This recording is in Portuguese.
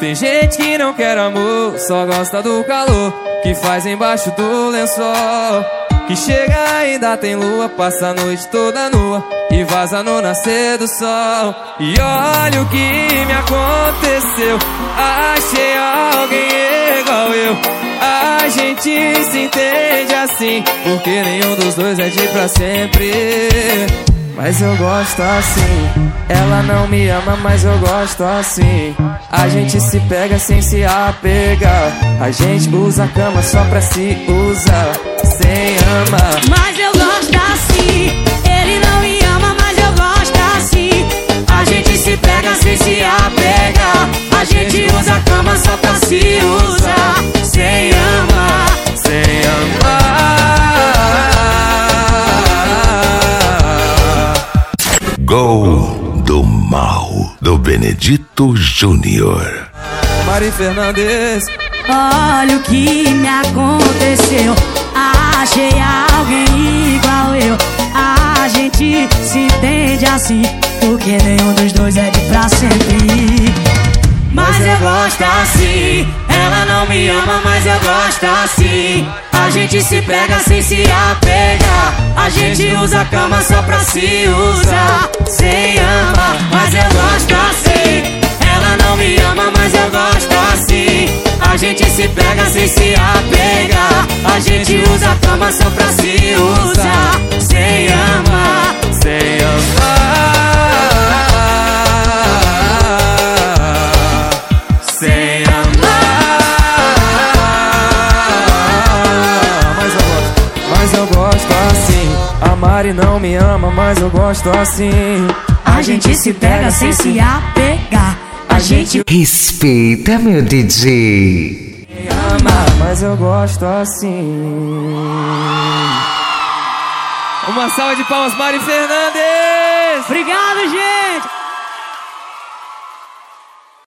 Tem gente que não quer amor, só gosta do calor que faz embaixo do lençol. Que chega ainda tem lua, passa a noite toda nua e vaza no nascer do sol. E olha o que me aconteceu, achei alguém igual eu. A gente se entende assim, porque nenhum dos dois é de pra sempre. Mas eu gosto assim, ela não me ama, mas eu gosto assim. A gente se pega sem se apegar, a gente usa a cama só pra se usar, sem amar. Mas eu gosto assim, ele não me ama, mas eu gosto assim. A gente se pega sem se apegar, a gente usa a cama só pra se usar, sem amar, sem amar. Gol do Mal, do Benedito Júnior. Mari Fernandes. Olha o que me aconteceu, achei alguém igual eu. A gente se entende assim, porque nenhum dos dois é de pra sempre. Mas eu gosto assim, ela não me ama, mas eu gosto assim. A gente se pega sem se apegar, a gente usa a cama só pra se usar, sem amar. Mas eu gosto assim, ela não me ama, mas eu gosto assim. A gente se pega sem se apegar, a gente usa a cama só pra se usar, sem amar, sem amar. Sem amar. Mas eu gosto assim. A Mari não me ama, mas eu gosto assim. A gente se pega sem se apegar, a gente respeita, meu DJ. Me ama, mas eu gosto assim. Uma salva de palmas, Mari Fernandes. Obrigado, gente.